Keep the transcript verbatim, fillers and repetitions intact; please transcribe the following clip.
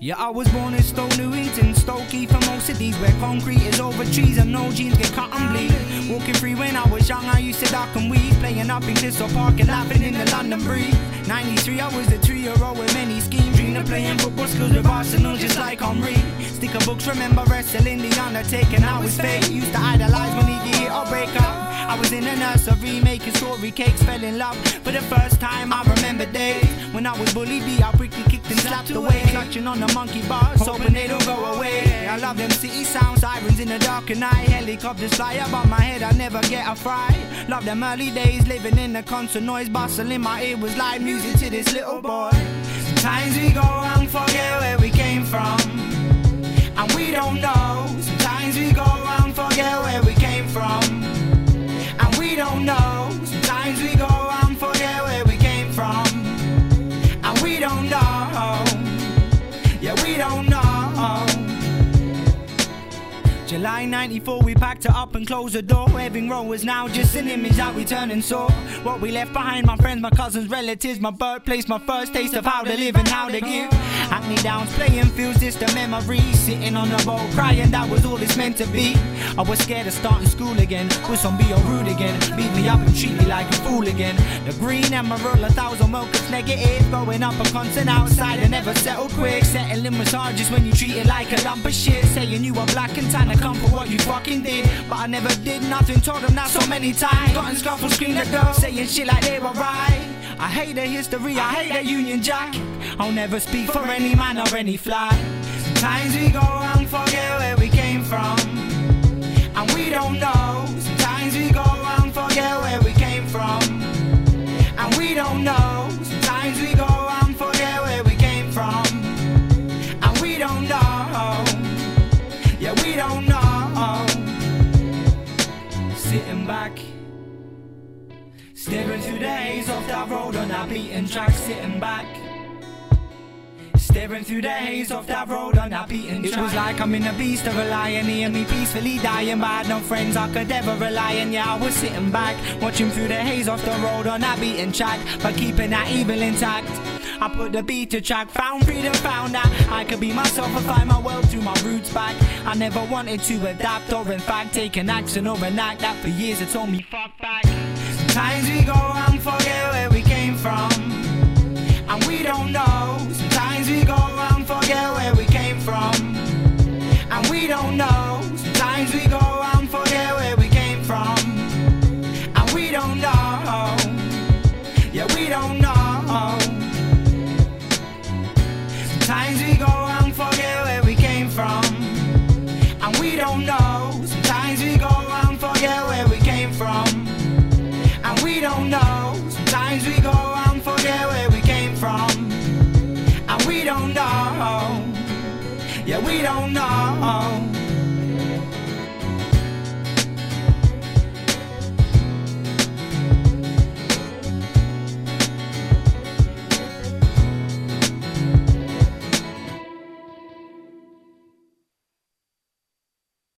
Yeah, I was born in Stoke Newington, Stokey for most of these, where concrete is over trees and no jeans get cut and bleed. Walking free when I was young, I used to duck and weave, playing up in Crystal Park and laughing in the London breeze. ninety-three, I was a three-year-old with many schemes, dreamed of playing football skills with Arsenal just like Henry. Sticker books, remember wrestling The Undertaker, now it's fake. Used to idolize when he get hit or break up. I was in a nursery making strawberry cakes, fell in love for the first time. I remember days when I was bullied, beat out, quickly kicked and slapped away, clutching on the monkey bars, hoping they don't go away. I love them city sounds, sirens in the dark and night, helicopters fly above my head, I never get a fright. Love them early days, living in the constant noise, bustle in my ear was like music to this little boy. Sometimes we go and forget where we came from, and we don't know. Sometimes we go and forget where we came from, and we don't know. Sometimes we go and forget where we came from, and we don't know. Yeah, we don't know. July ninety-four, we packed it up and closed the door. Ebbing Row is now just an image that we turn and saw. What we left behind, my friends, my cousins, relatives, my birthplace, my first taste of how to live and how to give. Hackney Downs, playing fields, just a memory. Sitting on the boat, crying, that was all it's meant to be. I was scared of starting school again, was on be all rude again, beat me up and treat me like a fool again. The green emerald, a thousand milkers negative, going up a constant outside and never settle quick. Settling massages when you treat it like a lump of shit, saying you were black and tan, come for what you fucking did, but I never did nothing, told them that so many times. Got in scuffle, screamed at girls, saying shit like they were right. I hate their history, I hate that Union Jack. I'll never speak for any man or any fly. Sometimes we go and forget where we came from, and we don't know. Sometimes we go and forget where we came from, and we don't know. Sometimes we go and forget where we came from, and we don't know. Yeah, we don't know. Sitting back, staring through the haze of that road on that beaten track. Sitting back, staring through the haze of that road on that beaten track. It was like I'm in a beast of a lion, hear me peacefully dying, but I had no friends I could ever rely on. Yeah, I was sitting back, watching through the haze of the road on that beaten track, but keeping that evil intact. I put the beat to track, found freedom, found that I could be myself and find my world through my roots back. I never wanted to adapt or in fact take an action or an act that for years it told me fuck back. Sometimes we go and forget where we came from, and we don't know. Sometimes we go and forget where we came from, and we don't know. Sometimes we go and forget where we came from, and we don't know. Yeah, we don't know. Sometimes we go and forget where we came from, and we don't know.